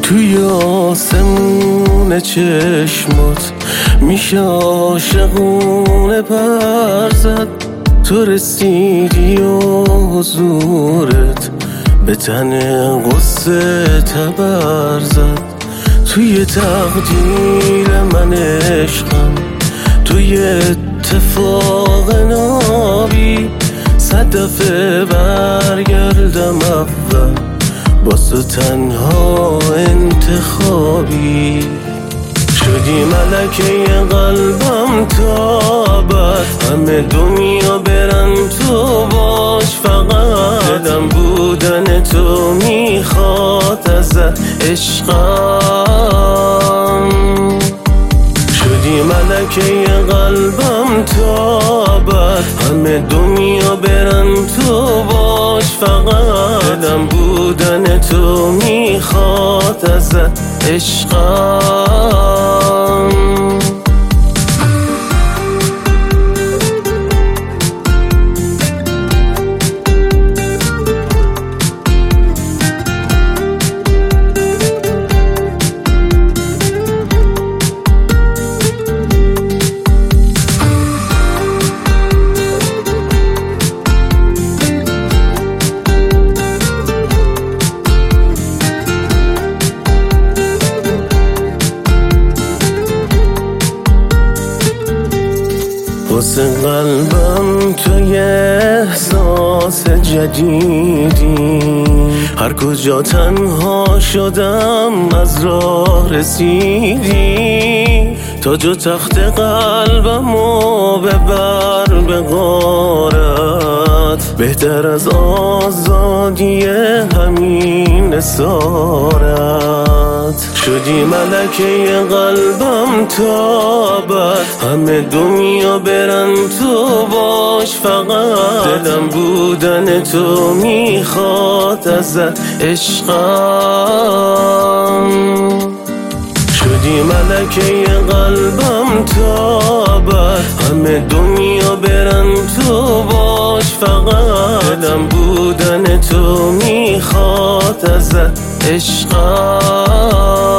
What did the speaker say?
توی آسمون چشمات میشه عاشقونه پر زد. تو رسیدی و حضورت به تن قصه تبر زد. توی تقدیر من عشقم، توی اتفاق نابی، 100 دفعه برگردم اول، واسه تنها انتخابی. شدی ملکه قلبم تا ابد، همه دنیا برن تو باش فقط. دلم بودن تو میخواد ازت عشقم. شدی ملکه قلبم تا ابد، همه دنیا برن تو باش فقط. دلم بودن تو میخواد ازت عشقم. واسه قلبم تو یه احساس جدیدی، هر کجا تنها شدم از راه رسیدی. تاج و تخت قلبمو ببر به غارت، بهتر از آزادی همین اسارت. شدی ملکه قلبم تا ابد، همه دنیا برن تو باش فقط. دلم بودن تو میخواد ازت عشقم. شدی ملکه قلبم تا ابد، همه دنیا برن تو باش فقط. دلم بودن تو میخواد ازت عشقم.